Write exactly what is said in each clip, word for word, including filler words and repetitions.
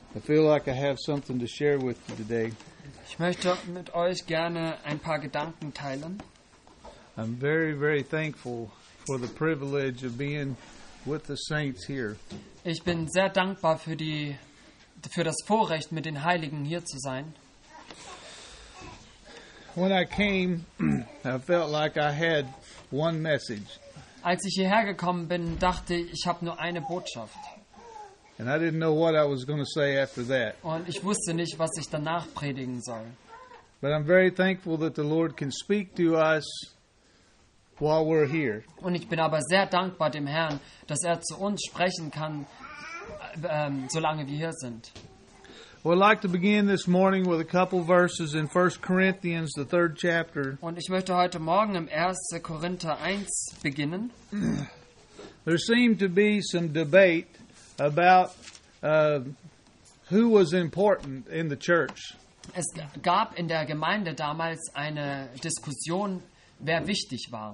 I feel like I have something to share with you today. Ich möchte mit euch gerne ein paar Gedanken teilen. I'm very, very thankful for the privilege of being with the saints here. Ich bin sehr dankbar für die für das Vorrecht, mit den Heiligen hier zu sein. When I came, I felt like I had one message. Als ich hierher gekommen bin, dachte ich, ich habe nur eine Botschaft. And I didn't know what I was going to say after that. Und ich wusste nicht, was ich danach predigen soll. But I'm very thankful that the Lord can speak to us while we're here. Und ich bin aber sehr dankbar dem Herrn, dass er zu uns sprechen kann, ähm, solange wir hier sind. Well, I'd like to begin this morning with a couple verses in First Corinthians, the third chapter. Und ich möchte heute Morgen im ersten Korinther eins beginnen. There seemed to be some debate about uh, who was important in the church. Es gab in der Gemeinde damals eine Diskussion, wer wichtig war.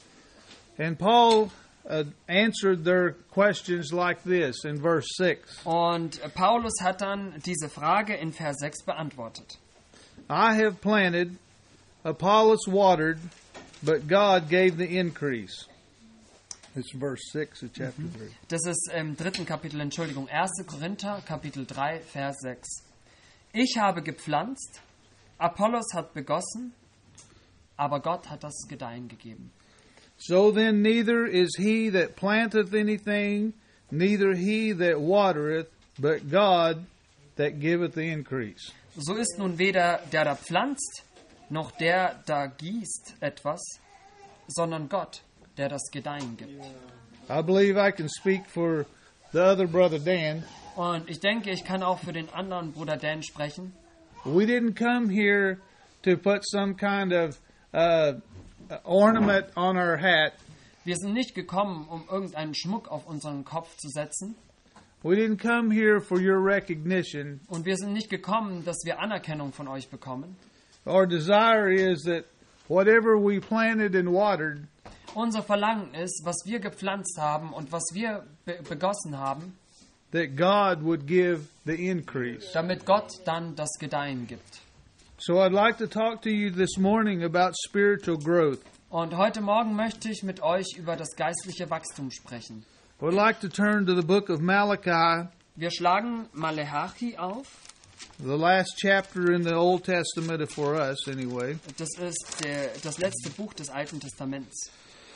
And Paul uh, answered their questions like this in verse six. Und Paulus hat dann diese Frage in Vers sechs beantwortet. I have planted, Apollos watered, but God gave the increase. It's verse six of chapter three. Das ist im dritten Kapitel, Entschuldigung, ersten Korinther, Kapitel drei, Vers sechs. Ich habe gepflanzt, Apollos hat begossen, aber Gott hat das Gedeihen gegeben. So then neither is he that planteth anything, neither he that watereth, but God that giveth the increase. So ist nun weder der, der pflanzt, noch der, der gießt etwas, sondern Gott, der das Gedeihen gibt. I believe I can speak for the other brother Dan. Und ich denke, ich kann auch für den anderen Bruder Dan sprechen. We didn't come here to put some kind of uh, ornament on our hat. Wir sind nicht gekommen, um irgendeinen Schmuck auf unseren Kopf zu setzen. We didn't come here for your recognition. Und wir sind nicht gekommen, dass wir Anerkennung von euch bekommen. Our desire is that whatever we planted and watered, Unser Verlangen ist, was wir gepflanzt haben und was wir be- begossen haben, that God would give the increase. damit Gott dann das Gedeihen gibt. So I'd like to talk to you this morning about spiritual growth. Und heute Morgen möchte ich mit euch über das geistliche Wachstum sprechen. I'd like to turn to the book of Malachi, Wir schlagen Maleachi auf. the last chapter in the Old Testament for us anyway. Das ist der, das letzte Buch des Alten Testaments.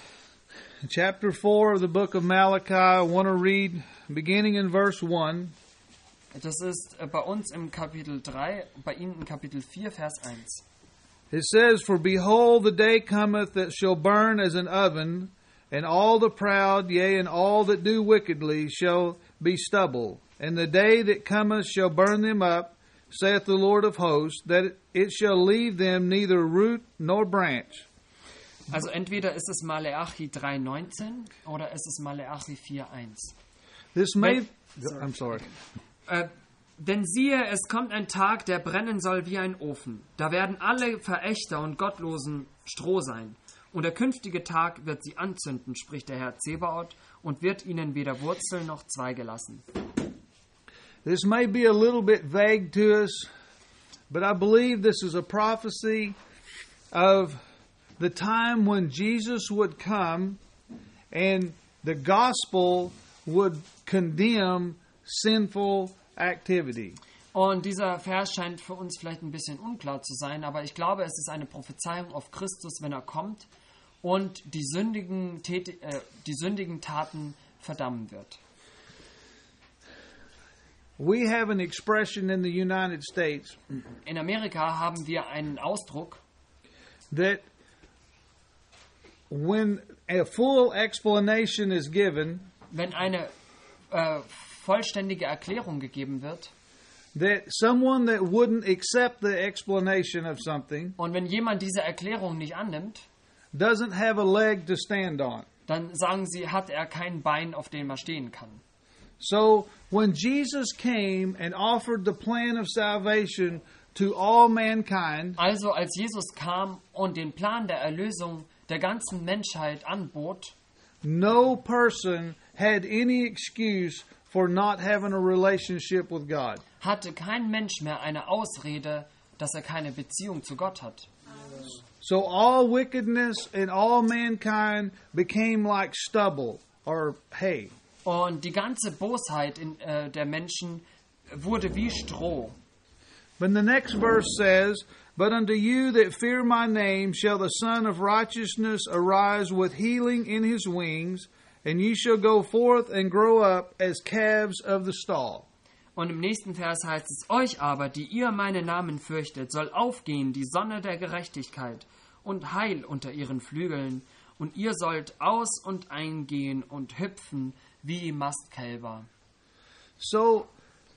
Chapter four of the book of Malachi, I want to read beginning in verse one. Das ist bei uns im Kapitel drei, bei Ihnen im Kapitel vier, Vers eins. It says, For behold, the day cometh that shall burn as an oven, and all the proud, yea, and all that do wickedly shall be stubble. And the day that cometh shall burn them up, saith the Lord of hosts, that it shall leave them neither root nor branch. Also entweder ist es Maleachi drei neunzehn oder es ist Maleachi vier eins. This may... Sorry. I'm sorry. Äh, denn siehe, es kommt ein Tag, der brennen soll wie ein Ofen. Da werden alle Verächter und Gottlosen Stroh sein. Und der künftige Tag wird sie anzünden, spricht der Herr Zebaoth, und wird ihnen weder Wurzel noch Zweige lassen. This may be a little bit vague to us, but I believe this is a prophecy of the time when Jesus would come and the gospel would condemn sinful activity. Und dieser Vers scheint für uns vielleicht ein bisschen unklar zu sein, aber ich glaube, es ist eine Prophezeiung auf Christus, wenn er kommt und die sündigen, Tät- äh, die sündigen Taten verdammen wird. We have an expression in the United States In Amerika haben wir einen Ausdruck, that when a full explanation is given, wenn eine äh, vollständige Erklärung gegeben wird that someone that wouldn't accept the explanation of something und wenn jemand diese Erklärung nicht annimmt, doesn't have a leg to stand on. dann sagen sie, hat er kein Bein, auf dem er stehen kann. So when Jesus came and offered the plan of salvation to all mankind, Also als Jesus kam und den Plan der Erlösung der ganzen Menschheit anbot, no person had any excuse for not having a relationship with God. hatte kein Mensch mehr eine Ausrede, dass er keine Beziehung zu Gott hat. So all wickedness and all mankind became like stubble or hay. Und die ganze Bosheit in, äh, der Menschen wurde wie Stroh. But the next verse says, But unto you that fear my name shall the Son of Righteousness arise with healing in his wings, and ye shall go forth and grow up as calves of the stall. Und im nächsten Vers heißt es, euch aber, die ihr meinen Namen fürchtet, soll aufgehen die Sonne der Gerechtigkeit und Heil unter ihren Flügeln, und ihr sollt aus und eingehen und hüpfen wie Mastkälber. So,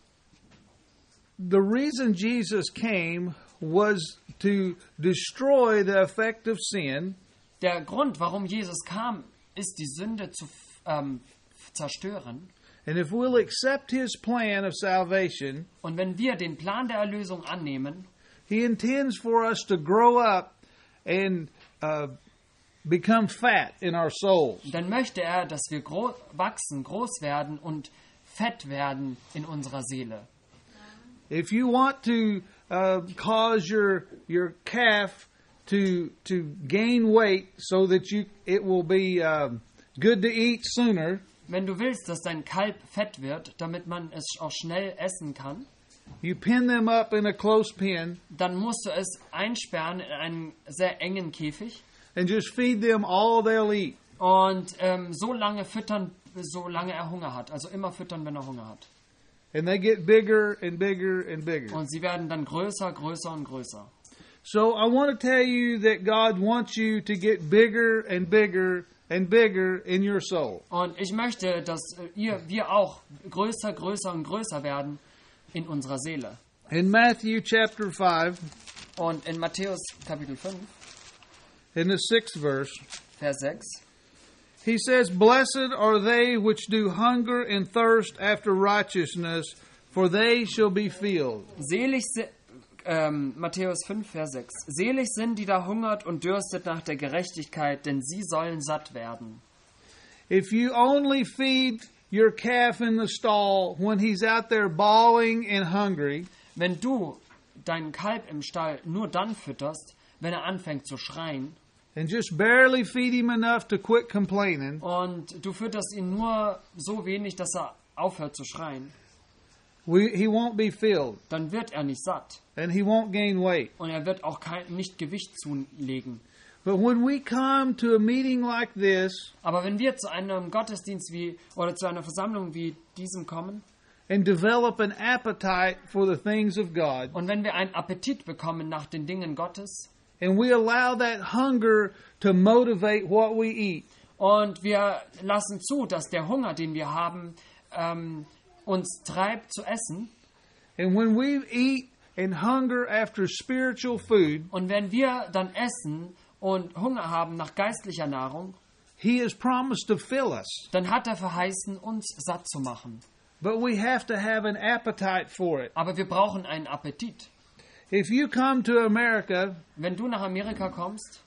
the reason Jesus came was to destroy the effect of sin. Der Grund, warum Jesus kam, ist die Sünde zu ähm, zerstören. And if we'll accept his plan of salvation, Und wenn wir den Plan der Erlösung annehmen, he intends for us to grow up and uh, become fat in our souls. dann möchte er, dass wir gro- wachsen, groß werden und fett werden in unserer Seele. If you want to uh, cause your your calf to to gain weight so that you it will be um, good to eat sooner, Wenn du willst, dass dein Kalb fett wird, damit man es auch schnell essen kann, you pin them up in a close pen dann musst du es einsperren in einen sehr engen Käfig and just feed them all they'll eat. und ähm, so lange füttern, solange er Hunger hat. Also immer füttern, wenn er Hunger hat. And they get bigger and bigger and bigger. Und sie werden dann größer, größer und größer. So I want to tell you that God wants you to get bigger and bigger and bigger in your soul. Und ich möchte, dass äh, ihr, wir auch größer, größer und größer werden in unserer Seele. In Matthew chapter five, Und in Matthäus Kapitel fünf, in the sixth verse, Vers sechs, he says, Blessed are they which do hunger and thirst after righteousness, for they shall be filled. Selig si- ähm, Matthäus fünf, Vers sechs. Selig sind, die da hungert und dürstet nach der Gerechtigkeit, denn sie sollen satt werden. If you only feed your calf in the stall when he's out there bawling and hungry, Wenn du deinen Kalb im Stall nur dann fütterst, wenn er anfängt zu schreien, and just barely feed him enough to quit complaining, und du fütterst ihn nur so wenig, dass er aufhört zu schreien, we, he won't be filled dann wird er nicht satt. and he won't gain weight. Und er wird auch kein, nicht Gewicht zulegen. But when we come to a meeting like this Aber wenn wir zu einem Gottesdienst wie oder zu einer Versammlung wie diesem kommen and develop an appetite for the things of God, und wenn wir einen Appetit bekommen nach den Dingen Gottes and we allow that hunger to motivate what we eat, und wir lassen zu, dass der Hunger, den wir haben, ähm, uns treibt zu essen, and when we eat and hunger after spiritual food, und wenn wir dann essen und Hunger haben nach geistlicher Nahrung, he has promised to fill us. dann hat er verheißen, uns satt zu machen. But we have to have an appetite for it. Aber wir brauchen einen Appetit. If you come to America, Wenn du nach Amerika kommst,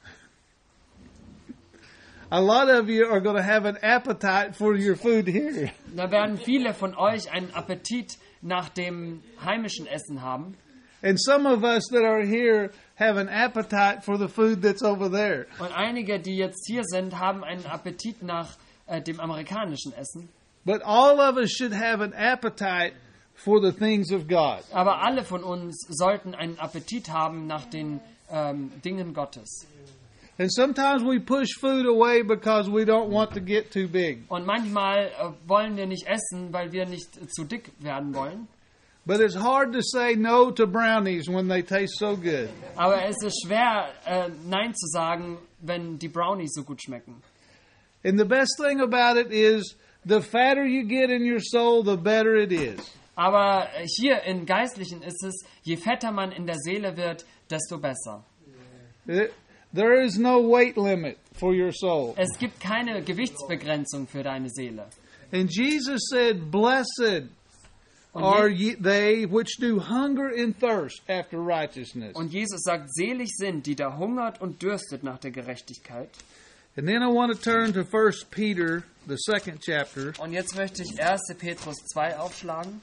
a lot of you are going to have an appetite for your food here. da werden viele von euch einen Appetit nach dem heimischen Essen haben. And some of us that are here have an appetite for the food that's over there. Und einige, die jetzt hier sind, haben einen Appetit nach äh, dem amerikanischen Essen. But all of us should have an appetite for the things of God. Aber alle von uns sollten einen Appetit haben nach den ähm, Dingen Gottes. And sometimes we push food away because we don't want to get too big. Und manchmal äh, wollen wir nicht essen, weil wir nicht äh, zu dick werden wollen. But it's hard to say no to brownies when they taste so good. Aber es ist schwer, äh, Nein zu sagen, wenn die Brownies so gut schmecken. And the best thing about it is the fatter you get in your soul, the better it is. Aber hier im Geistlichen ist es, je fetter man in der Seele wird, desto besser. It, there is no weight limit for your soul. Es gibt keine Gewichtsbegrenzung für deine Seele. And Jesus said, Blessed Und, are Je ye, they which do hunger and thirst after righteousness. und Jesus sagt, selig sind, die da hungert und dürstet nach der Gerechtigkeit. And then I want to turn to First Peter, the second chapter. Und jetzt möchte ich erster Petrus zwei aufschlagen.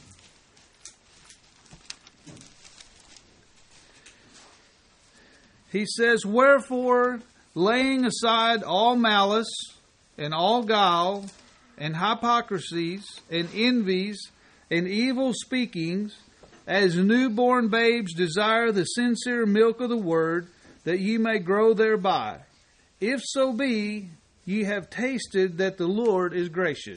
He says, "Wherefore, laying aside all malice, and all guile, and hypocrisies, and envies, and evil speakings, as newborn babes desire the sincere milk of the word, that ye may grow thereby. If so be, ye have tasted that the Lord is gracious."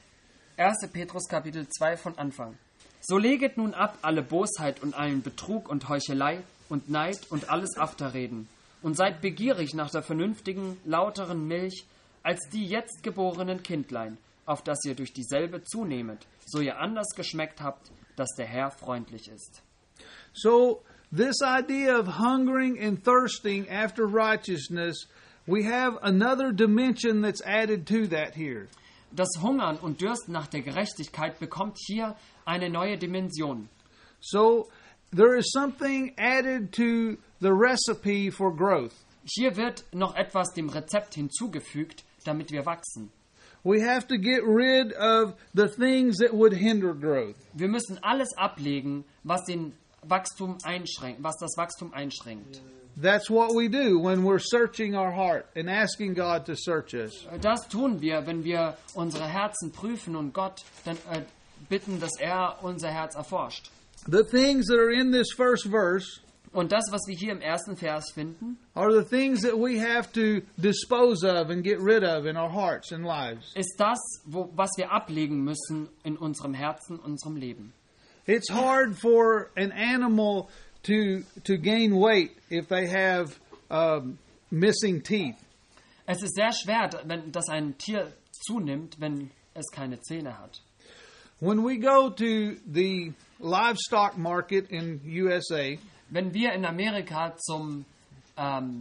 erster Petrus Kapitel zwei von Anfang. So leget nun ab alle Bosheit und allen Betrug und Heuchelei und Neid und alles Afterreden und seid begierig nach der vernünftigen, lauteren Milch als die jetzt geborenen Kindlein, auf dass ihr durch dieselbe zunehmet, so ihr anders geschmeckt habt, dass der Herr freundlich ist. So, this idea of hungering and thirsting after righteousness, we have another dimension that's added to that here. Das Hungern und Dürsten nach der Gerechtigkeit bekommt hier eine neue Dimension. So, there is something added to the recipe for growth. Hier wird noch etwas dem Rezept hinzugefügt, damit wir wachsen. We have to get rid of the things that would hinder growth. Wir müssen alles ablegen, was den Wachstum einschränkt, was das Wachstum einschränkt. That's what we do when we're searching our heart and asking God to search us. Das tun wir, wenn wir unsere Herzen prüfen und Gott dann äh, bitten, dass er unser Herz erforscht. The things that are in this first verse Und das, was wir hier im ersten Vers finden, are the things that we have to dispose of and get rid of in our hearts and lives. ist das, wo, was wir ablegen müssen in unserem Herzen, unserem Leben. It's hard for an animal to to gain weight if they have um, missing teeth. Es ist sehr schwer, wenn dass ein Tier zunimmt, wenn es keine Zähne hat. When we go to the livestock market in U S A, Wenn wir in Amerika zum ähm,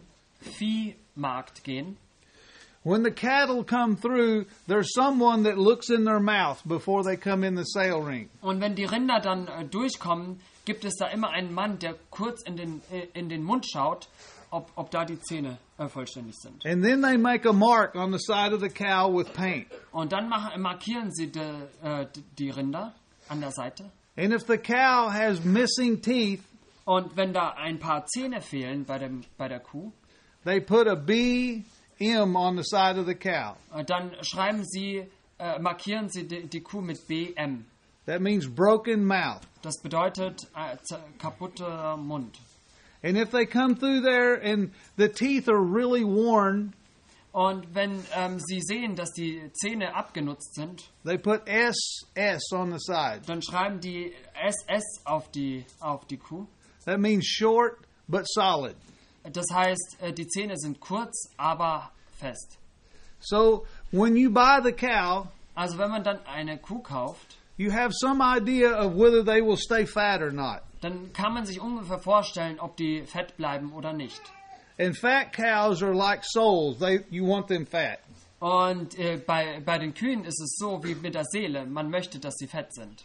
Viehmarkt gehen, when the cattle come through, there's someone that looks in their mouth before they come in the sale ring. und wenn die Rinder dann äh, durchkommen, gibt es da immer einen Mann, der kurz in den, äh, in den Mund schaut, ob, ob da die Zähne äh, vollständig sind. And then they make a mark on the side of the cow with paint. Und dann machen, markieren sie die, äh, die Rinder an der Seite. And if the cow has missing teeth, Und wenn da ein paar Zähne fehlen bei, dem, bei der Kuh, they put a B M on the side of the cow. äh, dann schreiben sie, äh, markieren sie die, die Kuh mit B M. That means broken mouth. Das bedeutet äh, z- kaputter Mund. And if they come through there and the teeth are really worn, Und wenn ähm, sie sehen, dass die Zähne abgenutzt sind, they put S S on the side. dann schreiben die S S auf die, auf die Kuh. That means short but solid. Das heißt, äh, die Zähne sind kurz, aber fest. So when you buy the cow, Also wenn man dann eine Kuh kauft, you have some idea of whether they will stay fat or not. dann kann man sich ungefähr vorstellen, ob die fett bleiben oder nicht. And fat cows are like souls. They you want them fat. Und äh, bei, bei den Kühen ist es so wie mit der Seele. Man möchte, dass sie fett sind.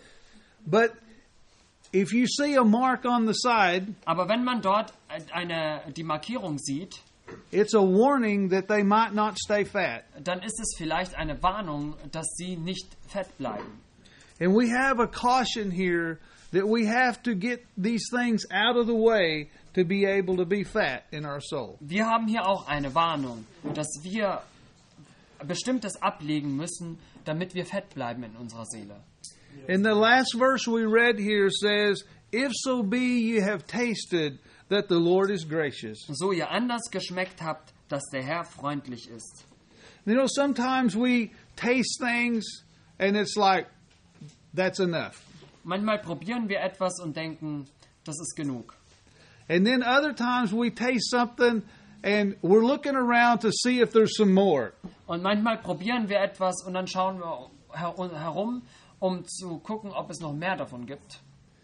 But if you see a mark on the side, Aber wenn man dort eine, die Markierung sieht, it's a warning that they might not stay fat. dann ist es vielleicht eine Warnung, dass sie nicht fett bleiben. And we have a caution here that we have to get these things out of the way to be able to be fat in our soul. Wir haben hier auch eine Warnung, dass wir Bestimmtes ablegen müssen, damit wir fett bleiben in unserer Seele. And the last verse we read here says, "If so be you have tasted that the Lord is gracious." So ihr anders geschmeckt habt, dass der Herr freundlich ist. You know, sometimes we taste things and it's like, that's enough. Manchmal probieren wir etwas und denken, das ist genug. And then other times we taste something and we're looking around to see if there's some more. Und manchmal probieren wir etwas und dann schauen wir her- herum, um zu gucken, ob es noch mehr davon gibt.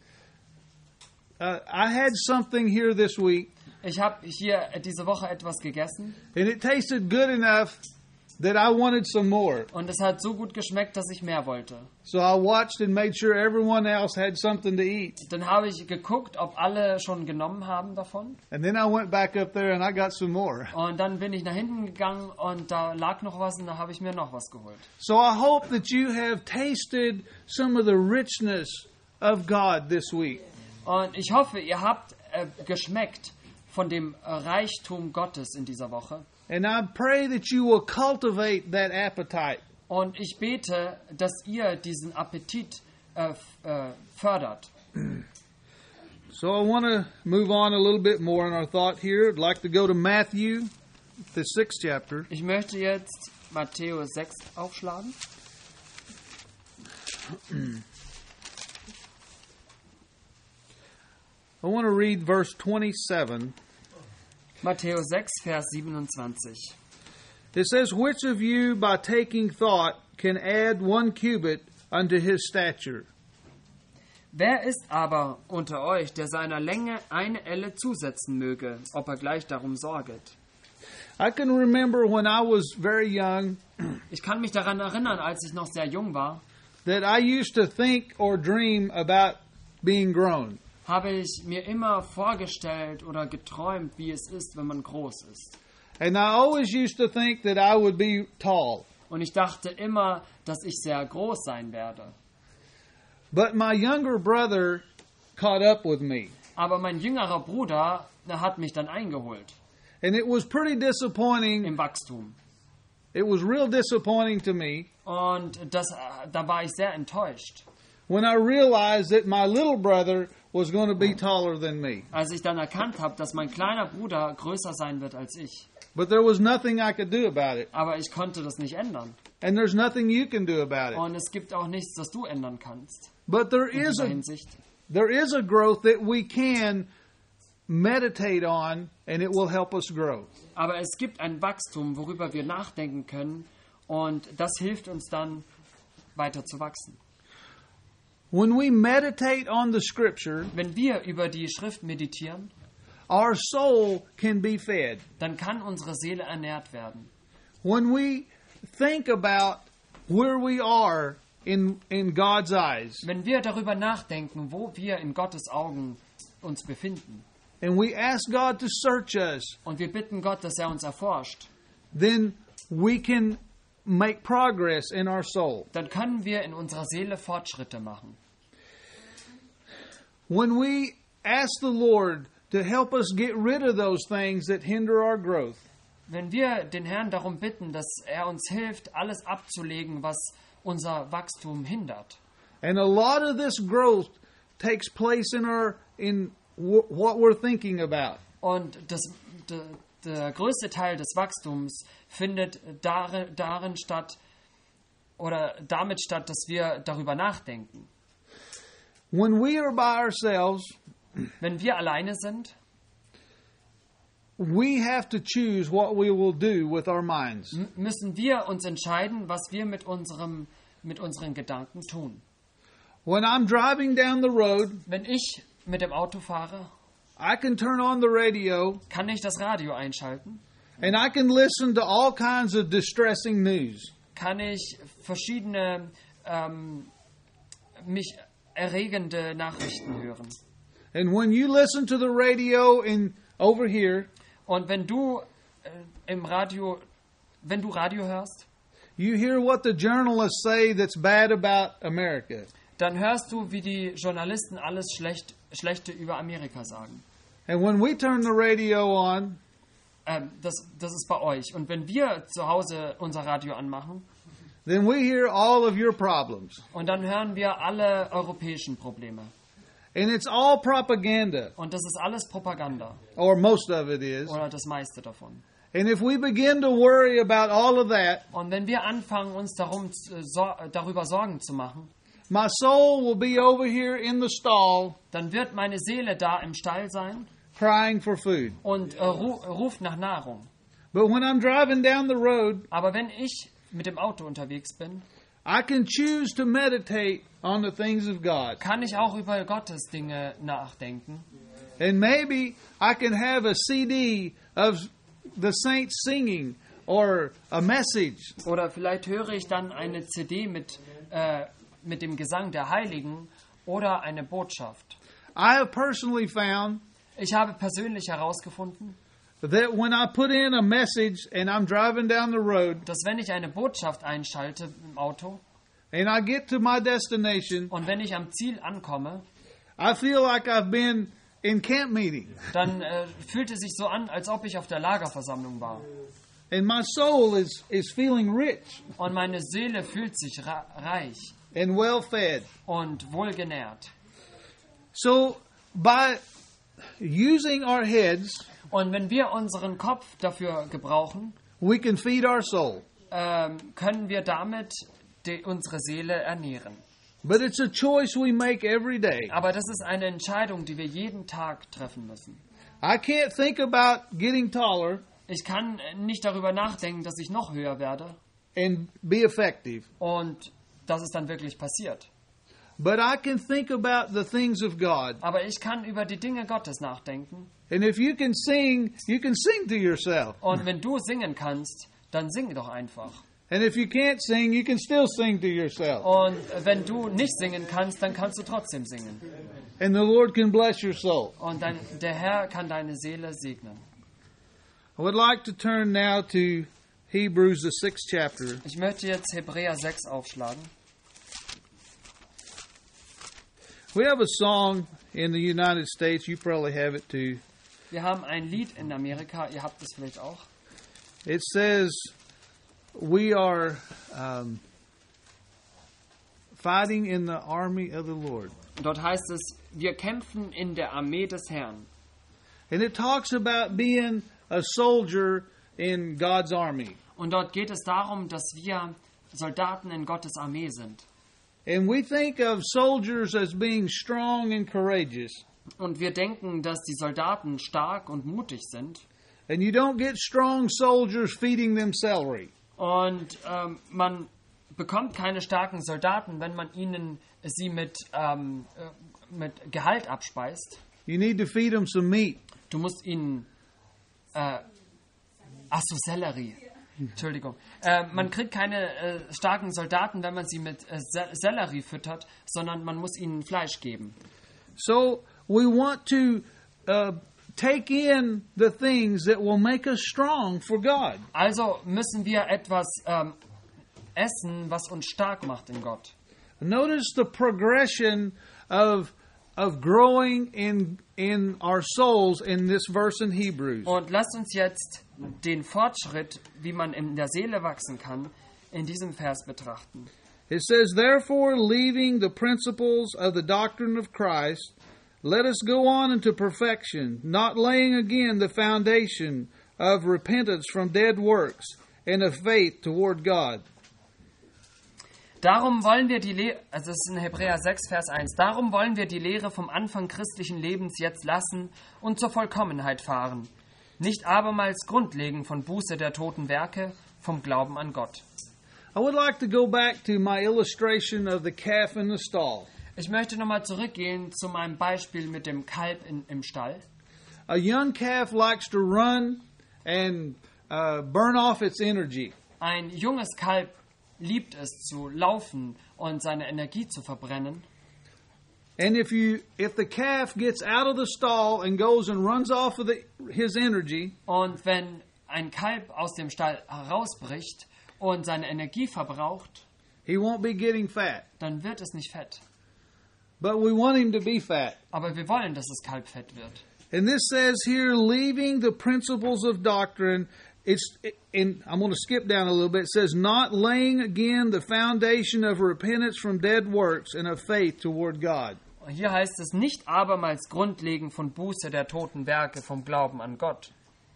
Uh, I had something here this week Ich habe hier diese Woche etwas gegessen and it tasted good enough that I wanted some more. Und es hat so gut geschmeckt, dass ich mehr wollte. So I watched and made sure everyone else had something to eat. Dann habe ich geguckt, ob alle schon genommen haben davon. And then I went back up there and I got some more. Und dann bin ich nach hinten gegangen und da lag noch was und da habe ich mir noch was geholt. So I hope that you have tasted some of the richness of God this week. Und ich hoffe, ihr habt äh, geschmeckt von dem äh, Reichtum Gottes in dieser Woche. And I pray that you will cultivate that appetite. Und ich bete, dass ihr diesen Appetit äh, f- äh, fördert. So I want to move on a little bit more in our thought here. I'd like to go to Matthew, the sixth chapter. Ich möchte jetzt Matthäus sechs aufschlagen. I want to read verse twenty-seven. Matthäus sechs, Vers siebenundzwanzig. It says, "Which of you by taking thought can add one cubit unto his stature?" Wer ist aber unter euch, der seiner Länge eine Elle zusetzen möge, ob er gleich darum sorget? I can remember when I was very young Ich kann mich daran erinnern, als ich noch sehr jung war, that I used to think or dream about being grown. habe ich mir immer vorgestellt oder geträumt, wie es ist, wenn man groß ist. And I always used to think that I would be tall. Und ich dachte immer, dass ich sehr groß sein werde. But my younger brother caught up with me. Aber mein jüngerer Bruder, der hat mich dann eingeholt And it was pretty disappointing. im Wachstum. It was real disappointing to me Und das, da war ich sehr enttäuscht, when I realized that my little brother was going to be taller than me. als ich dann erkannt habe, dass mein kleiner Bruder größer sein wird als ich. But there was nothing I could do about it. Aber ich konnte das nicht ändern. And there's nothing you can do about it. Und es gibt auch nichts, das du ändern kannst But there in is dieser a Hinsicht. there is a growth that we can meditate on, and it will help us grow. Aber es gibt ein Wachstum, worüber wir nachdenken können. Und das hilft uns dann, weiter zu wachsen. When we meditate on the Scripture, Wenn wir über die Schrift meditieren, our soul can be fed. dann kann unsere Seele ernährt werden. When we think about where we are in in God's eyes, Wenn wir darüber nachdenken, wo wir in Gottes Augen uns befinden, and we ask God to search us, und wir bitten Gott, dass er uns erforscht, then we can make progress in our soul. dann können wir in unserer Seele Fortschritte machen. When we ask the Lord to help us get rid of those things that hinder our growth, Wenn wir den Herrn darum bitten, dass er uns hilft, alles abzulegen, was unser Wachstum hindert. and a lot of this growth takes place in our in w- what we're thinking about. Und das, de, der größte Teil des Wachstums findet darin, darin statt, oder damit statt, dass wir darüber nachdenken. When we are by ourselves, Wenn wir alleine sind, we have to choose what we will do with our minds. m- müssen wir uns entscheiden, was wir mit, unserem, mit unseren Gedanken tun. When I'm driving down the road, Wenn ich mit dem Auto fahre, I can turn on the radio kann ich das Radio einschalten, and I can listen to all kinds of distressing news. kann ich verschiedene ähm, mich erregende Nachrichten hören. And when you listen to the radio in over here, Und wenn du äh, im Radio, wenn du Radio hörst, you hear what the journalists say that's bad about America. dann hörst du, wie die Journalisten alles schlecht, Schlechte über Amerika sagen. And when we turn the radio on, Ähm, das, das ist bei euch. Und wenn wir zu Hause unser Radio anmachen, then we hear all of your problems. und dann hören wir alle europäischen Probleme. And it's all propaganda, Und das ist alles Propaganda. or most of it is. Oder das meiste davon. And if we begin to worry about all of that, Und wenn wir anfangen, uns darum, zu- so, darüber Sorgen zu machen, my soul will be over here in the stall dann wird meine Seele da im Stall sein crying for food. und äh, ru ruft nach Nahrung. But when I'm driving down the road, Aber wenn ich mit dem Auto unterwegs bin, I can choose to meditate on the things of God. kann ich auch über Gottes Dinge nachdenken. And maybe I can have a C D of the saints singing or a message. Oder vielleicht höre ich dann eine C D mit, äh, mit dem Gesang der Heiligen oder eine Botschaft. I have personally found Ich habe persönlich herausgefunden, that when I put in a message and I'm driving down the road dass wenn ich eine Botschaft einschalte im Auto and I get to my destination, und wenn ich am Ziel ankomme, I feel like I've been in camp meeting. dann äh, fühlt es sich so an, als ob ich auf der Lagerversammlung war. And my soul is, is feeling rich Und meine Seele fühlt sich ra- reich and well fed. und wohlgenährt. So by using our heads, Und wenn wir unseren Kopf dafür gebrauchen, we can feed our soul. ähm, können wir damit die, unsere Seele ernähren. But it's a choice we make every day. Aber das ist eine Entscheidung, die wir jeden Tag treffen müssen. I can't think about getting taller Ich kann nicht darüber nachdenken, dass ich noch höher werde and be effective. und dass es dann wirklich passiert. But I can think about the things of God. Aber ich kann über die Dinge Gottes nachdenken. And if you can sing, you can sing to yourself. Und wenn du singen kannst, dann sing doch einfach. And if you can't sing, you can still sing to yourself. Und wenn du nicht singen kannst, dann kannst du trotzdem singen. And the Lord can bless your soul. Und dann, der Herr kann deine Seele segnen. I would like to turn now to Hebrews, the sixth chapter. Ich möchte jetzt Hebräer sechs aufschlagen. We have a song in the United States. You probably have it too. Wir haben ein Lied in Amerika, ihr habt es vielleicht auch. It says, we are um, fighting in the army of the Lord. Und dort heißt es, wir kämpfen in der Armee des Herrn. And it talks about being a soldier in God's army. Und dort geht es darum, dass wir Soldaten in Gottes Armee sind. And we think of soldiers as being strong and courageous. Und wir denken, dass die Soldaten stark und mutig sind. And you don't get strong soldiers feeding them celery. Und ähm, man bekommt keine starken Soldaten, wenn man ihnen sie mit, ähm, äh, mit Gehalt abspeist. You need to feed them some meat. Du musst ihnen... Äh, ach so, Sellerie. Entschuldigung. Äh, man kriegt keine äh, starken Soldaten, wenn man sie mit äh, Se- Sellerie füttert, sondern man muss ihnen Fleisch geben. So we want to uh, take in the things that will make us strong for God. Also müssen wir etwas ähm, essen, was uns stark macht in Gott. Notice the progression of of growing in in our souls in this verse in Hebrews. Und lasst uns jetzt den Fortschritt, wie man in der Seele wachsen kann, in diesem Vers betrachten. It says, therefore, leaving the principles of the doctrine of Christ, let us go on into perfection, not laying again the foundation of repentance from dead works and of faith toward God. Darum wollen wir die Lehre, also das ist in Hebräer sechs, Vers eins, darum wollen wir die Lehre vom Anfang christlichen Lebens jetzt lassen und zur Vollkommenheit fahren. Nicht abermals grundlegen von Buße der toten Werke, vom Glauben an Gott. I would like to go back to my illustration of the calf in the stall. Ich möchte nochmal zurückgehen zu meinem Beispiel mit dem Kalb in, im Stall. A young calf likes to run and uh, burn off its energy. Ein junges Kalb liebt es zu laufen und seine Energie zu verbrennen. And if you if the calf gets out of the stall and goes and runs off of the, his energy, Und wenn ein Kalb aus dem Stall herausbricht und seine Energie verbraucht, he won't be getting fat. dann wird es nicht fett. But we want him to be fat. Aber wir wollen, dass das Kalb fett wird. And this says here, leaving the principles of doctrine, it's, and I'm going to skip down a little bit, it says, not laying again the foundation of repentance from dead works and of faith toward God. Hier heißt es nicht abermals grundlegen von Buße der toten Werke vom Glauben an Gott.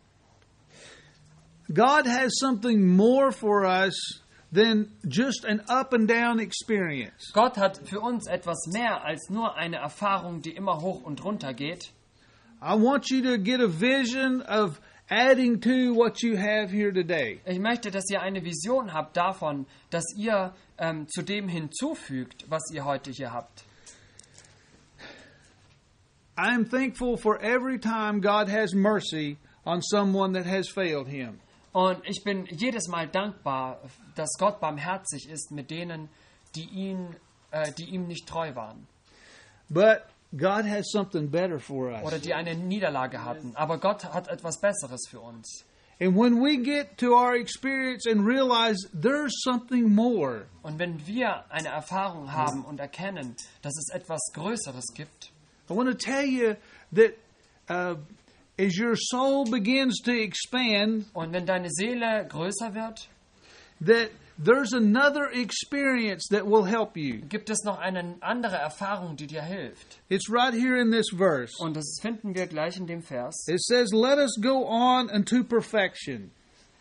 God has something more for us than just an up and down experience. Gott hat für uns etwas mehr als nur eine Erfahrung, die immer hoch und runter geht. I want you to get a vision of adding to what you have here today. Ich möchte, dass ihr eine Vision habt davon, dass ihr ähm, zu dem hinzufügt, was ihr heute hier habt. I am thankful for every time God has mercy on someone that has failed Him. Und ich bin jedes Mal dankbar, dass Gott barmherzig ist mit denen, die, ihn, äh, die ihm nicht treu waren. But God has something better for us. Oder die eine Niederlage hatten. Aber Gott hat etwas Besseres für uns. And when we get to our experience and realize there's something more, Und wenn wir eine Erfahrung haben und erkennen, dass es etwas Größeres gibt, I want to tell you that uh, as your soul begins to expand, und wenn deine Seele größer wird, that there's another experience that will help you. gibt es noch eine andere Erfahrung, die dir hilft. It's right here in this verse. Und das finden wir gleich in dem Vers. It says, "Let us go on unto perfection."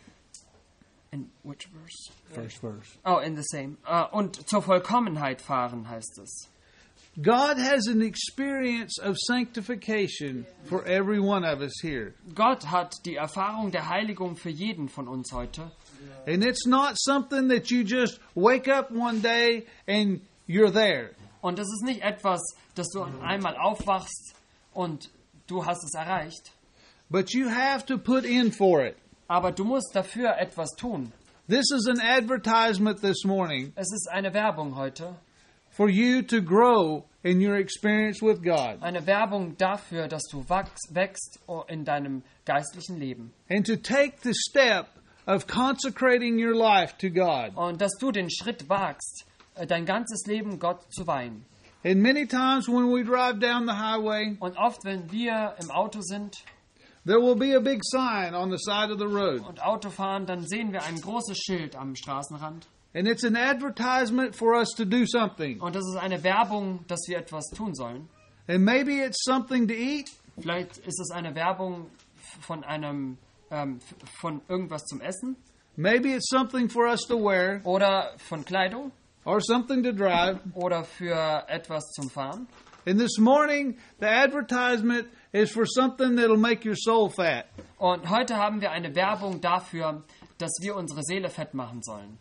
In which verse? First verse. Oh, in the same. Uh, und zur Vollkommenheit fahren heißt es. God has an experience of sanctification for every one of us here. Gott hat die Erfahrung der Heiligung für jeden von uns heute. And it's not something that you just wake up one day and you're there. Und das ist nicht etwas, dass du einmal aufwachst und du hast es erreicht. But you have to put in for it. Aber du musst dafür etwas tun. This is an advertisement this morning Es ist eine Werbung heute. for you to grow in your experience with God Eine Werbung dafür, dass du wachst, wächst in deinem geistlichen Leben. and to take the step of consecrating your life to God. Und dass du den Schritt wagst, dein ganzes Leben Gott zu weihen. And many times when we drive down the highway, Und oft, wenn wir im Auto sind there will be a big sign on the side of the road. und Auto fahren, dann sehen wir ein großes Schild am Straßenrand. And it's an advertisement for us to do something. Und das ist eine Werbung, dass wir etwas tun sollen. And maybe it's something to eat. Vielleicht ist es eine Werbung von einem ähm, von irgendwas zum Essen Maybe it's something for us to wear oder von Kleidung or something to drive. oder für etwas zum Fahren. And this morning, the advertisement is for something that'll make your soul fat. Und heute haben wir eine Werbung dafür, dass wir unsere Seele fett machen sollen.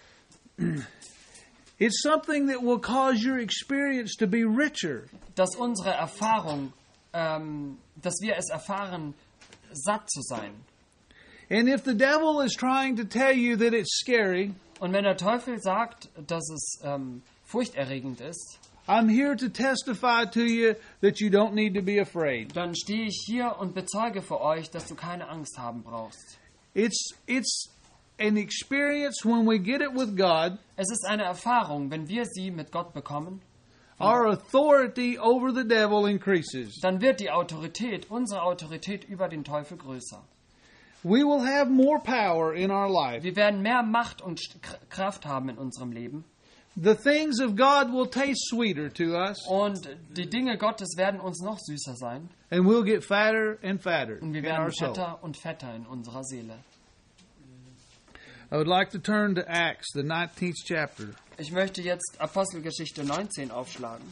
It's something that will cause your experience to be richer. Dass unsere Erfahrung, ähm, dass wir es erfahren, satt zu sein. And if the devil is trying to tell you that it's scary, Und wenn der Teufel sagt, dass es ähm, furchterregend ist, I'm here to testify to you that you don't need to be afraid. dann stehe ich hier und bezeuge für euch, dass du keine Angst haben brauchst. It's it's an experience when we get it with God. Es ist eine Erfahrung, wenn wir sie mit Gott bekommen, Our authority over the devil increases. dann wird die Autorität, unsere Autorität über den Teufel größer. We will have more power in our life. Wir werden mehr Macht und K- Kraft haben in unserem Leben. The things of God will taste sweeter to us, Und die Dinge Gottes werden uns noch süßer sein. and we'll get fatter and fatter Und wir in werden our soul. fetter und fetter in unserer Seele. I would like to turn to Acts, the nineteenth chapter. Ich möchte jetzt Apostelgeschichte neunzehn aufschlagen.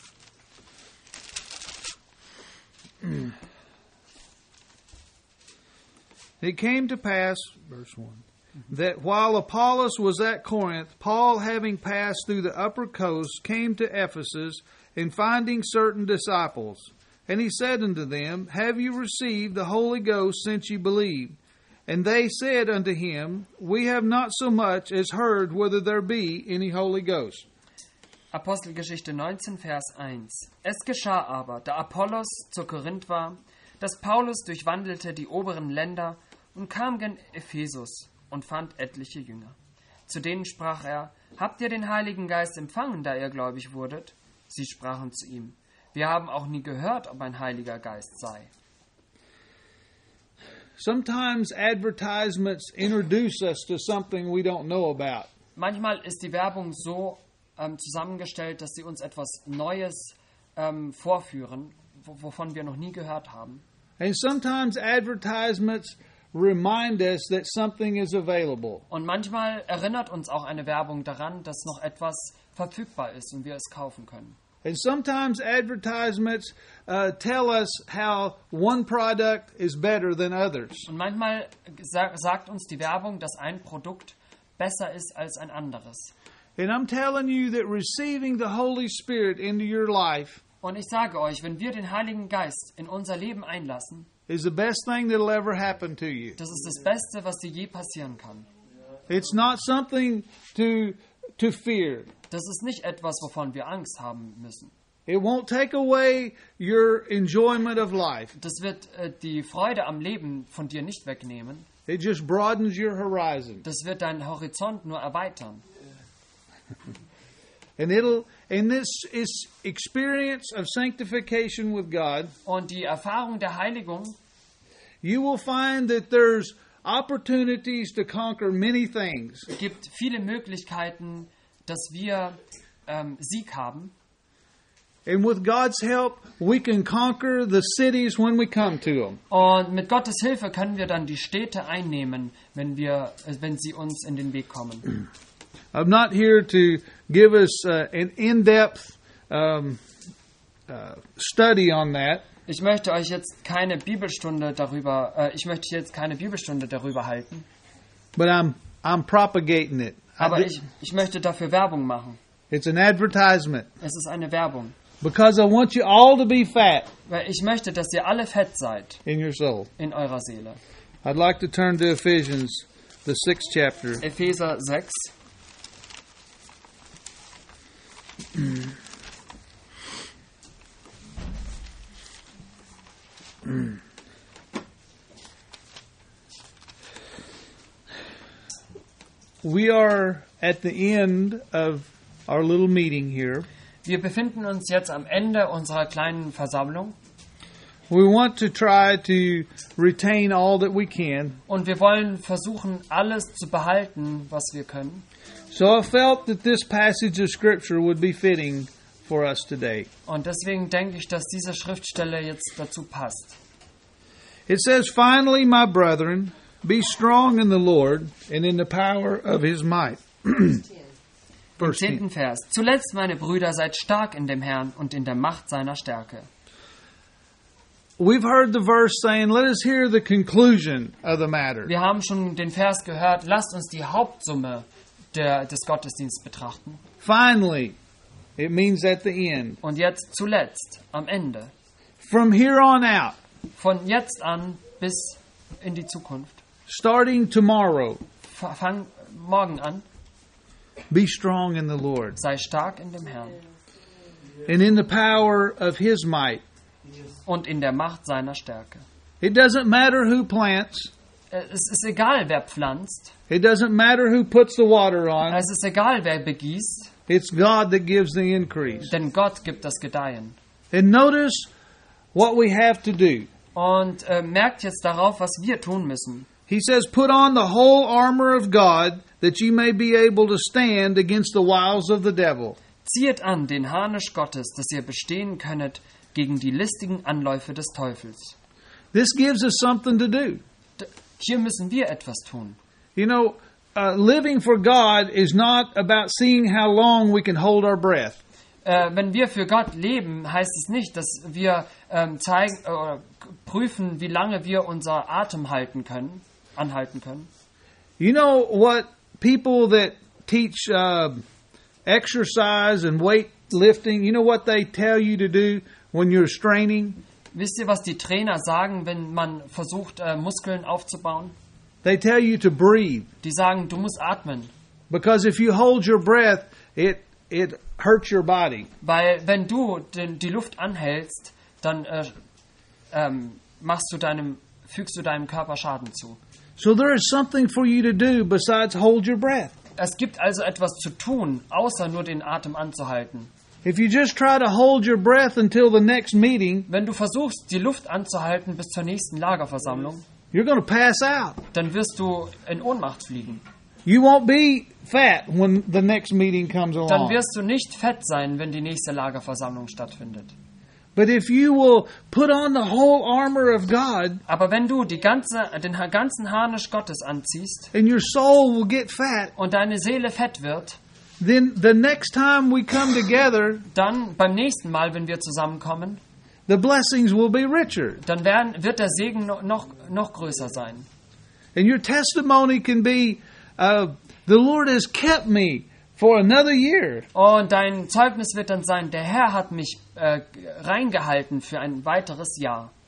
It came to pass, verse one, that while Apollos was at Corinth, Paul, having passed through the upper coast, came to Ephesus, and finding certain disciples. And he said unto them, Have you received the Holy Ghost since ye believed? And they said unto him, We have not so much as heard whether there be any Holy Ghost. Apostelgeschichte neunzehn, Vers eins. Es geschah aber, da Apollos zu Korinth war, dass Paulus durchwandelte die oberen Länder und kam gen Ephesus und fand etliche Jünger. Zu denen sprach er, Habt ihr den Heiligen Geist empfangen, da ihr gläubig wurdet? Sie sprachen zu ihm, Wir haben auch nie gehört, ob ein Heiliger Geist sei. Sometimes advertisements introduce us to something we don't know about. Manchmal ist die Werbung so ähm, zusammengestellt, dass sie uns etwas Neues ähm, vorführen, w- wovon wir noch nie gehört haben. And sometimes advertisements remind us that something is available. Und manchmal erinnert uns auch eine Werbung daran, dass noch etwas verfügbar ist und wir es kaufen können. And sometimes advertisements uh, tell us how one product is better than others. Und manchmal sa- sagt uns die Werbung, dass ein Produkt besser ist als ein anderes. And I'm telling you that receiving the Holy Spirit into your life Und ich sage euch, wenn wir den Heiligen Geist in unser Leben einlassen, is the best thing that'll ever happen to you. Das ist das Beste, was dir je passieren kann. It's not something to to fear. Das ist nicht etwas, wovon wir Angst haben müssen. It won't take away your enjoyment of life. Das wird äh, die Freude am Leben von dir nicht wegnehmen. It just broadens your horizon. Das wird deinen Horizont nur erweitern. And it'll and this is experience of sanctification with God. Und die Erfahrung der Heiligung, You will find that there's opportunities to conquer many things. gibt viele Möglichkeiten, dass wir ähm, Sieg haben. And with God's help, we can conquer the cities when we come to them. Und mit Gottes Hilfe können wir dann die Städte einnehmen, wenn wir, äh, wenn sie uns in den Weg kommen. I'm not here to give us uh, an in-depth um, uh, study on that. Ich möchte euch jetzt keine Bibelstunde darüber, äh, ich möchte jetzt keine Bibelstunde darüber halten, But I'm I'm propagating it. I aber do- ich, ich möchte dafür Werbung machen. it's an advertisement Es ist eine Werbung, because I want you all to be fat weil ich möchte, dass ihr alle fett seid in your soul. in eurer Seele. I'd like to turn to Ephesians, the sixth chapter. Epheser sechs. We are at the end of our little meeting here. Wir befinden uns jetzt am Ende unserer kleinen Versammlung We want to try to retain all that we can. und wir wollen versuchen, alles zu behalten, was wir können. So I felt that this passage of Scripture would be fitting for us today. Und deswegen denke ich, dass diese Schriftstelle jetzt dazu passt. It says, "Finally, my brethren, be strong in the Lord and in the power of his might." Im Verse ten. zehnten Vers. Zuletzt, meine Brüder, seid stark in dem Herrn und in der Macht seiner Stärke. We've heard the verse saying, let us hear the conclusion of the matter. Wir haben schon den Vers gehört, lasst uns die Hauptsumme der, des Gottesdienstes betrachten. Finally, it means at the end. Und jetzt zuletzt, am Ende. From here on out, Von jetzt an bis in die Zukunft. starting tomorrow, F- Fang morgen an, be strong in the Lord sei stark in dem Herrn and in the power of his might. und in der Macht seiner Stärke. It doesn't matter who plants. Äh, Es ist egal, wer pflanzt. It doesn't matter who puts the water on. Es ist egal, wer begießt. It's God that gives the increase. Denn Gott gibt das Gedeihen. And notice what we have to do. Und äh, merkt jetzt darauf, was wir tun müssen. He says, put on the whole armor of God that ye may be able to stand against the wiles of the devil. Ziehet an den Harnisch Gottes, dass ihr bestehen könnet gegen die listigen Anläufe des Teufels. This gives us something to do. D- Hier müssen wir etwas tun. You know, uh, living for God is not about seeing how long we can hold our breath. Äh, wenn wir für Gott leben, heißt es nicht, dass wir ähm, zeigen äh, oder k- prüfen, wie lange wir unser Atem halten können, anhalten können. You know what people that teach uh, exercise and weightlifting, you know what they tell you to do when you're straining? Wisst ihr, was die Trainer sagen, wenn man versucht, äh, Muskeln aufzubauen? They tell you to breathe. Die sagen, du musst atmen. Because if you hold your breath, it it hurts your body. Weil wenn du den, die Luft anhältst, dann äh, ähm, machst du deinem, fügst du deinem Körper Schaden zu. So there is something for you to do besides hold your breath. Es gibt also etwas zu tun, außer nur den Atem anzuhalten. If you just try to hold your breath until the next meeting, Wenn du versuchst, die Luft anzuhalten bis zur nächsten Lagerversammlung, you're going to pass out. dann wirst du in Ohnmacht fliegen. You won't be fat when the next meeting comes Dann along. wirst du nicht fett sein, wenn die nächste Lagerversammlung stattfindet. But if you will put on the whole armor of God, Aber wenn du die ganze, den ganzen Harnisch Gottes anziehst and your soul will get fat, und deine Seele fett wird, then the next time we come together, dann beim nächsten Mal, wenn wir zusammenkommen, the blessings will be richer. dann werden, wird der Segen no- noch, noch größer sein. And your testimony can be, uh, the Lord has kept me for another year. Und dein Zeugnis wird dann sein, der Herr hat mich äh, reingehalten für ein weiteres Jahr.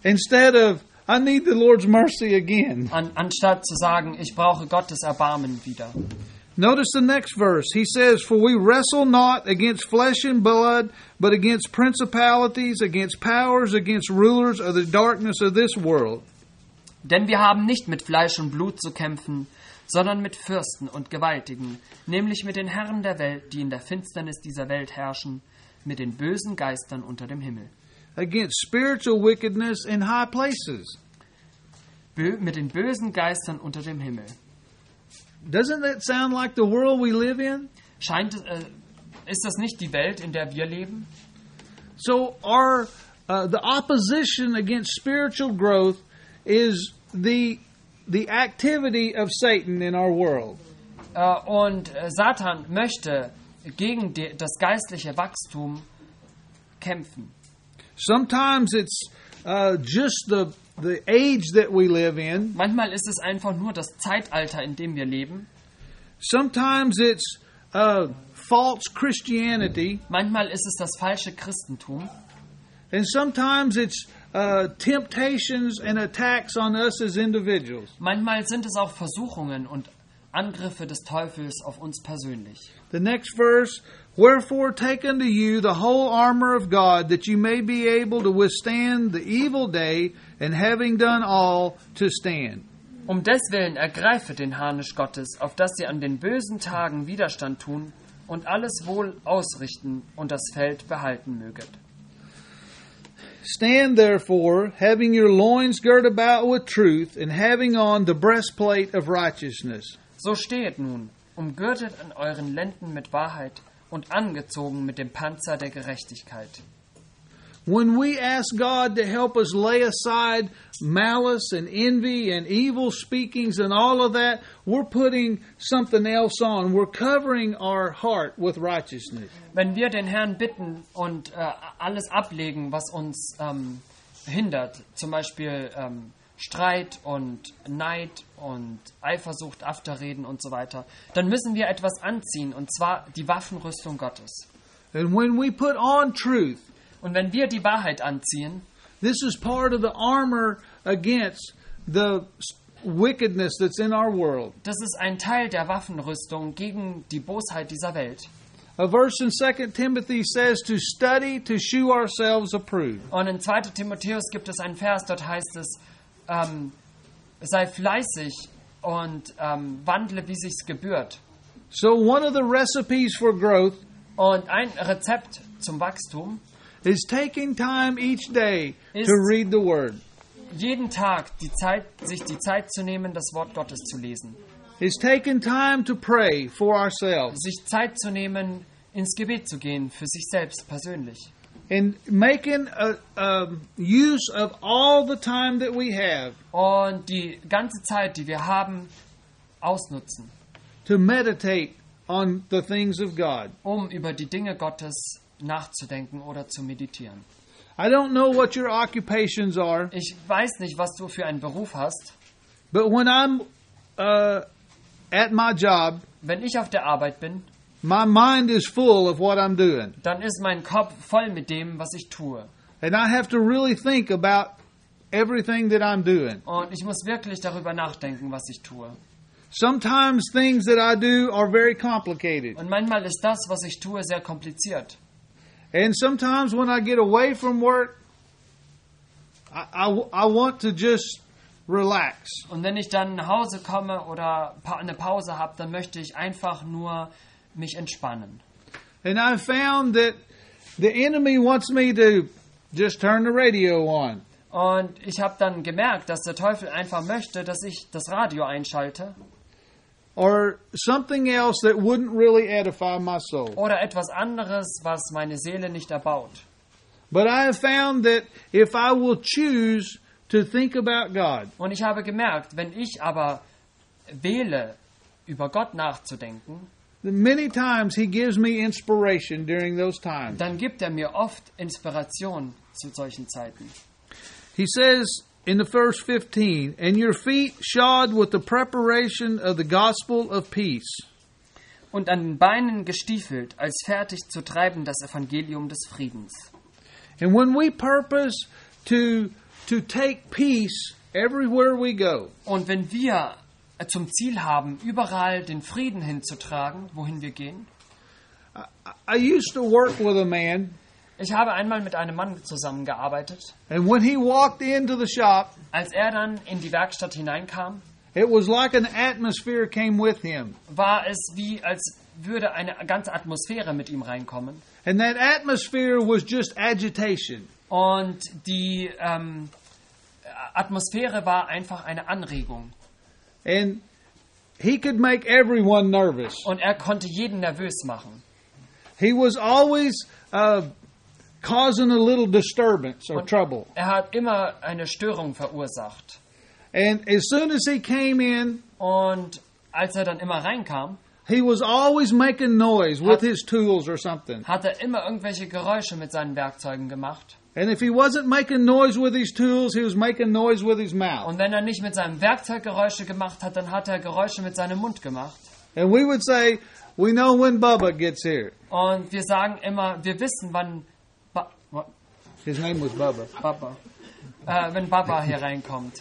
instead of, I need the Lord's mercy again. An, anstatt zu sagen, ich brauche Gottes Erbarmen wieder. Notice the next verse. He says, for we wrestle not against flesh and blood, but against principalities, against powers, against rulers of the darkness of this world. Denn wir haben nicht mit Fleisch und Blut zu kämpfen, sondern mit Fürsten und Gewaltigen, nämlich mit den Herren der Welt, die in der Finsternis dieser Welt herrschen, mit den bösen Geistern unter dem Himmel. Against spiritual wickedness in high places. Bö- mit den bösen Geistern unter dem Himmel. Doesn't that sound like the world we live in? Scheint, äh, ist das nicht die Welt, in der wir leben? So our uh, the opposition against spiritual growth is the the activity of Satan in our world. Äh, und äh, Satan möchte gegen die, das geistliche Wachstum kämpfen. Sometimes it's uh, just the the age that we live in. Manchmal ist es einfach nur das Zeitalter, in dem wir leben. Sometimes it's uh, false Christianity, Manchmal ist es das falsche Christentum. and sometimes it's uh, temptations and attacks on us as individuals. Manchmal sind es auch Versuchungen und Angriffe des Teufels auf uns persönlich. The next verse, wherefore take unto you the whole armor of God, that you may be able to withstand the evil day, and having done all, to stand. Um deswillen ergreifet den Harnisch Gottes, auf dass ihr an den bösen Tagen Widerstand tun und alles wohl ausrichten und das Feld behalten möget. Stand therefore, having your loins girt about with truth, and having on the breastplate of righteousness. So stehet nun, umgürtet an euren Lenden mit Wahrheit und angezogen mit dem Panzer der Gerechtigkeit. When we ask God to help us lay aside malice and envy and evil speakings and all of that, we're putting something else on. We're covering our heart with righteousness. Wenn wir den Herrn bitten und äh, alles ablegen, was uns ähm, hindert, zum Beispiel ähm, Streit und Neid und Eifersucht, Afterreden und so weiter, dann müssen wir etwas anziehen, und zwar die Waffenrüstung Gottes. And when we put on truth, Und wenn wir die Wahrheit anziehen, this is part of the armor against the wickedness that's in our world. das ist ein Teil der Waffenrüstung gegen die Bosheit dieser Welt. A verse in Second Timothy says to study to shew ourselves approved. Und in zweiter Timotheus gibt es einen Vers, dort heißt es, ähm, sei fleißig und ähm, wandle, wie sich's gebührt. So one of the recipes for growth Und ein Rezept zum Wachstum, is taking time each day Ist- to read the Word. jeden Tag die Zeit, sich die Zeit zu nehmen, das Wort Gottes zu lesen. Is taking time to pray for ourselves Sich Zeit zu nehmen, ins Gebet zu gehen, für sich selbst persönlich. and making a, a use of all the time that we have Und die ganze Zeit, die wir haben, ausnutzen, to meditate on the things of God. um über die Dinge Gottes nachzudenken oder zu meditieren. I don't know what your occupations are, Ich weiß nicht, was du für einen Beruf hast. but when I'm uh, at my job, Wenn ich auf der Arbeit bin, my mind is full of what I'm doing. dann ist mein Kopf voll mit dem, was ich tue. And I have to really think about everything that I'm doing. Und ich muss wirklich darüber nachdenken, was ich tue. Sometimes things that I do are very complicated. Und manchmal ist das, was ich tue, sehr kompliziert. And sometimes when I get away from work, I, I, I want to just relax. Und wenn ich dann nach Hause komme oder pa- eine Pause habe, dann möchte ich einfach nur mich entspannen. And I found that the enemy wants me to just turn the radio on. Und ich habe dann gemerkt, dass der Teufel einfach möchte, dass ich das Radio einschalte Or something else that wouldn't really edify my soul. oder etwas anderes, was meine Seele nicht erbaut. But I have found that if I will choose to think about God, Und ich habe gemerkt, wenn ich aber wähle, über Gott nachzudenken, then many times He gives me inspiration during those times. dann gibt er mir oft Inspiration zu solchen Zeiten. He says in the verse fifteen, and your feet shod with the preparation of the gospel of peace. Und an den Beinen gestiefelt, als fertig zu treiben das Evangelium des Friedens. And when we purpose to to take peace everywhere we go. Und wenn wir äh, zum Ziel haben, überall den Frieden hinzutragen, wohin wir gehen. I used to work with a man, Ich habe einmal mit einem Mann zusammengearbeitet. and when he walked into the shop, Als er dann in die Werkstatt hineinkam, it was like an atmosphere came with him. war es wie, als würde eine ganze Atmosphäre mit ihm reinkommen. And that atmosphere was just agitation. Und die ähm, Atmosphäre war einfach eine Anregung. And he could make everyone nervous. Und er konnte jeden nervös machen. He was always uh, causing a little disturbance or Und trouble. er hat immer eine Störung verursacht. And as soon as he came in, Und als er dann immer reinkam, he was always making noise with Hat- his tools or something. hat er immer irgendwelche Geräusche mit seinen Werkzeugen gemacht. And if he wasn't making noise with his tools, he was making noise with his mouth. Und wenn er nicht mit seinem Werkzeug Geräusche gemacht hat, dann hat er Geräusche mit seinem Mund gemacht. And we would say, we know when Bubba gets here. Und wir sagen immer, wir wissen, wann ba wa- His name was Bubba. Baba, äh, wenn Baba hier reinkommt.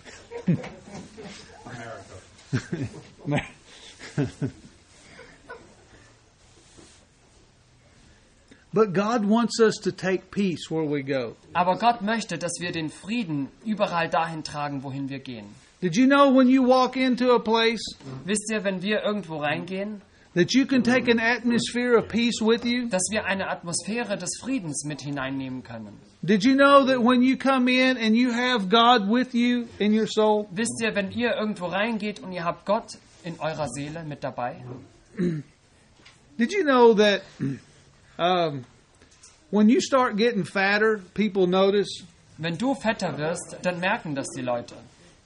But God wants us to take peace where we go. Aber Gott möchte, dass wir den Frieden überall dahin tragen, wohin wir gehen. Did you know when you walk into a place Wisst ihr, wenn wir irgendwo reingehen, that you can take an atmosphere of peace with you? dass wir eine Atmosphäre des Friedens mit hineinnehmen können? Did you know that when you come in and you have God with you in your soul, Wisst ihr, wenn ihr irgendwo reingeht und ihr habt Gott in eurer Seele mit dabei? did you know that um, when you start getting fatter, people notice? Wenn du fetter wirst, dann merken das die Leute.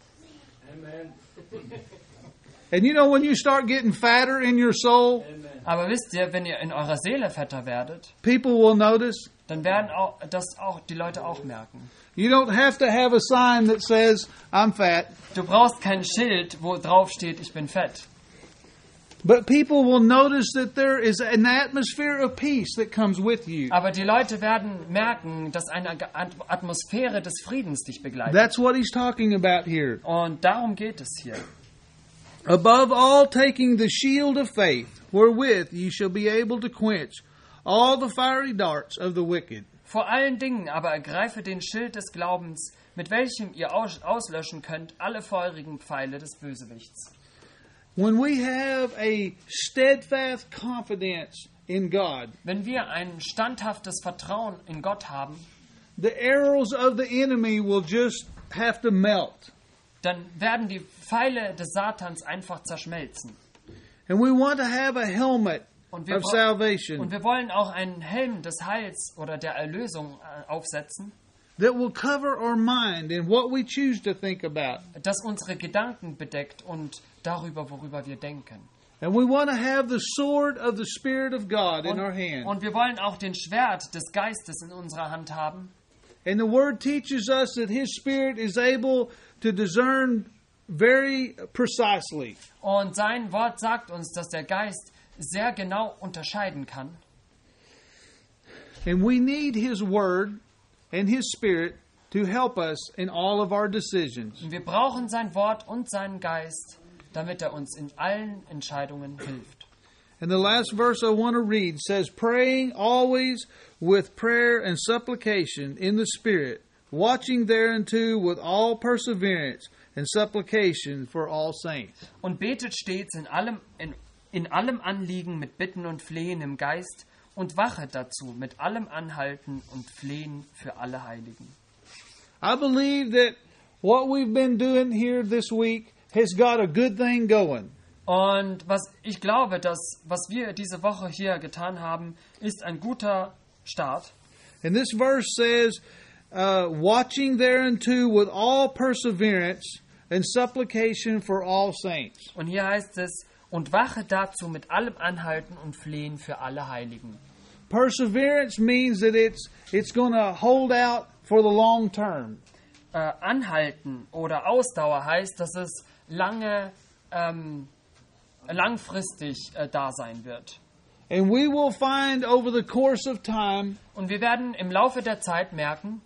And you know when you start getting fatter in your soul, Aber wisst ihr, wenn ihr in eurer Seele fetter werdet, people will notice. dann werden auch, das auch die Leute auch merken. You don't have to have a sign that says, I'm fat. Du brauchst kein Schild, wo drauf steht, ich bin fett. But people will notice that there is an atmosphere of peace that comes with you. Aber die Leute werden merken, dass eine At- Atmosphäre des Friedens dich begleitet. That's what he's talking about here. Und darum geht es hier. Above all, taking the shield of faith, wherewith ye shall be able to quench all the fiery darts of the wicked. Vor allen Dingen aber ergreife den Schild des Glaubens, mit welchem ihr aus- auslöschen könnt alle feurigen Pfeile des Bösewichts. When we have a steadfast confidence in God, Wenn wir ein standhaftes Vertrauen in Gott haben, the arrows of the enemy will just have to melt. dann werden die Pfeile des Satans einfach zerschmelzen. And we want to have a helmet Und wir, of wo- salvation und wir wollen auch einen Helm des Heils oder der Erlösung äh, aufsetzen, that will cover our mind and what we choose to think about. das unsere Gedanken bedeckt und darüber, worüber wir denken. And we want to have the sword of the Spirit of God in Und, our hand. und wir wollen auch den Schwert des Geistes in unserer Hand haben. And the Word teaches us that His Spirit is able to discern very precisely. Und sein Wort sagt uns, dass der Geist sehr genau unterscheiden kann. And we need His Word and His Spirit to help us in all of our decisions. Und wir brauchen sein Wort und seinen Geist, damit er uns in allen Entscheidungen hilft. And the last verse I want to read says, praying always with prayer and supplication in the Spirit, watching thereunto with all perseverance and supplication for all saints. Und betet stets in allem, in, in allem Anliegen mit Bitten und Flehen im Geist und wachet dazu mit allem Anhalten und Flehen für alle Heiligen. I believe that what we've been doing here this week has got a good thing going. Und was ich glaube, dass was wir diese Woche hier getan haben, ist ein guter Start. And this verse says, uh, watching thereunto with all perseverance and supplication for all saints. Und hier heißt es, und wache dazu mit allem Anhalten und Flehen für alle Heiligen. Perseverance means that it's it's going to hold out for the long term. Äh, anhalten oder Ausdauer heißt, dass es lange, ähm, langfristig äh, da sein wird. And we will find over the course of time Und wir werden im Laufe der Zeit merken,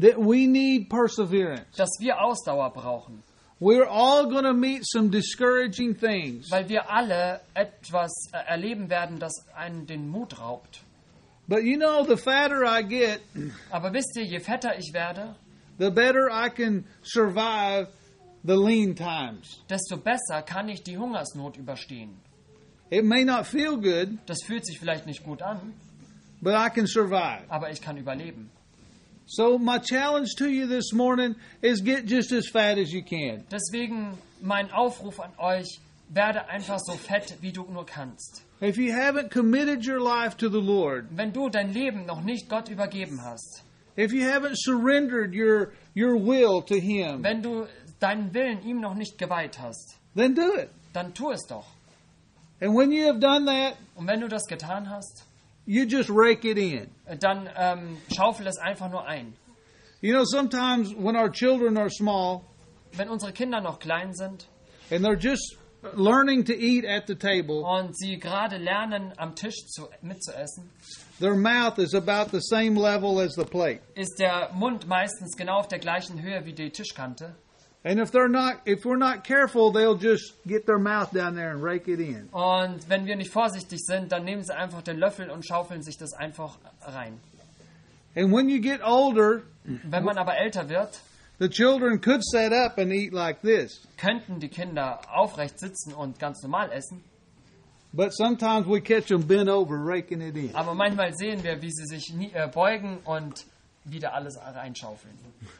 that we need perseverance. dass wir Ausdauer brauchen, We're all going to meet some discouraging things. weil wir alle etwas äh, erleben werden, das einen den Mut raubt. But you know, the fatter I get, Aber wisst ihr, je fetter ich werde, the better I can survive the lean times. desto besser kann ich die Hungersnot überstehen. It may not feel good, Das fühlt sich vielleicht nicht gut an, but I can survive. aber ich kann überleben. So my challenge to you this morning is get just as fat as you can. Deswegen mein Aufruf an euch, werde einfach so fett, wie du nur kannst. If you haven't committed your life to the Lord, Wenn du dein Leben noch nicht Gott übergeben hast, if you haven't surrendered your your will to Him, wenn du deinen Willen ihm noch nicht geweiht hast, then do it. dann tu es doch. And when you have done that, Und wenn du das getan hast, you just rake it in. dann ähm, schaufel es einfach nur ein. You know, sometimes when our children are small Wenn unsere Kinder noch klein sind and they're just learning to eat at the table, und sie gerade lernen, am Tisch zu, mitzuessen, their mouth is about the same level as the plate. ist der Mund meistens genau auf der gleichen Höhe wie die Tischkante. And if they're not, if we're not careful, they'll just get their mouth down there and rake it in. Und wenn wir nicht vorsichtig sind, dann nehmen sie einfach den Löffel und schaufeln sich das einfach rein. And when you get older, Wenn man aber älter wird, the children could set up and eat like this. könnten die Kinder aufrecht sitzen und ganz normal essen. But sometimes we catch them bent over, raking it in. Aber manchmal sehen wir, wie sie sich nie, äh, beugen und wieder alles reinschaufeln.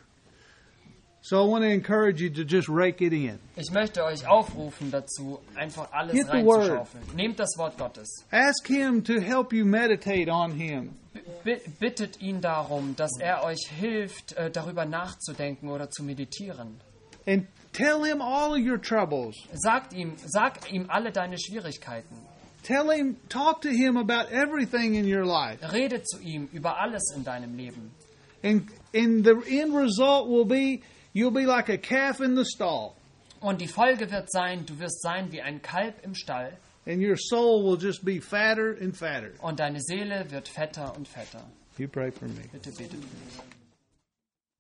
So I want to encourage you to just rake it in. Ich möchte euch aufrufen dazu, einfach alles Get the word. reinzuschaufeln. Nehmt das Wort Gottes. Ask Him to help you meditate on Him. B- bittet ihn darum, dass er euch hilft, äh, darüber nachzudenken oder zu meditieren. And tell Him all of your troubles. Sagt ihm, sag ihm alle deine Schwierigkeiten. Tell Him, talk to Him about everything in your life. Rede zu ihm über alles in deinem Leben. And, and the end result will be, you'll be like a calf in the stall. Und die Folge wird sein, du wirst sein wie ein Kalb im Stall And your soul will just be fatter and fatter. und deine Seele wird fetter und fetter. You pray for me. Bitte betet für mich.